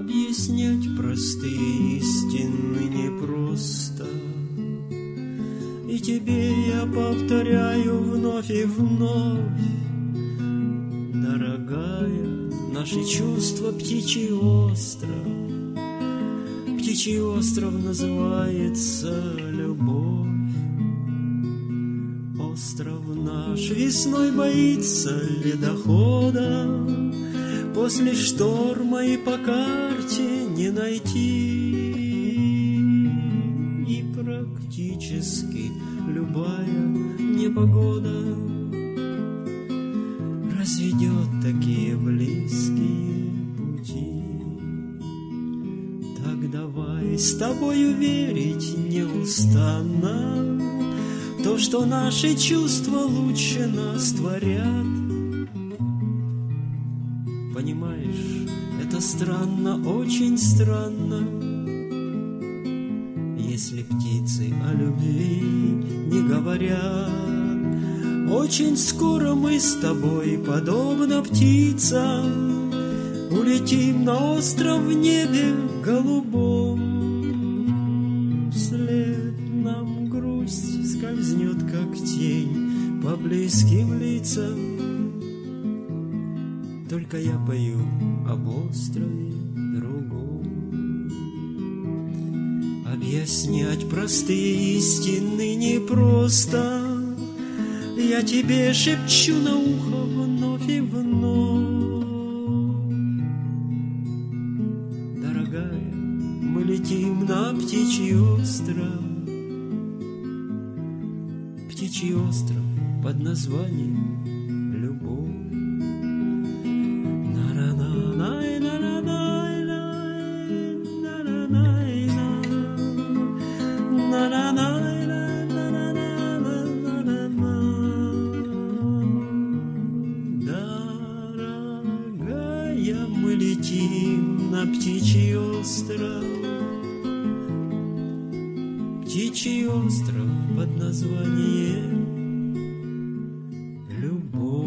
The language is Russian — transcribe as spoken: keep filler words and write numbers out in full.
Объяснять простые истины непросто, и тебе я повторяю вновь и вновь: дорогая, наши чувства птичий остров. Птичий остров называется любовь. Остров наш весной боится ледохода, после шторма и по карте не найти. И практически любая непогода разведет такие близкие пути. Так давай с тобою верить неустанно то, что наши чувства лучше нас творят. Понимаешь, это странно, очень странно, если птицы о любви не говорят. Очень скоро мы с тобой, подобно птицам, улетим на остров в небе голубом. Вслед нам грусть скользнет, как тень, по близким лицам. Только я пою об острове другом. Объяснять простые истины непросто, я тебе шепчу на ухо вновь и вновь. Дорогая, мы летим на птичий остров. Птичий остров под названием любовь. Дорогая, мы летим на птичий остров. Птичий остров под названием любовь.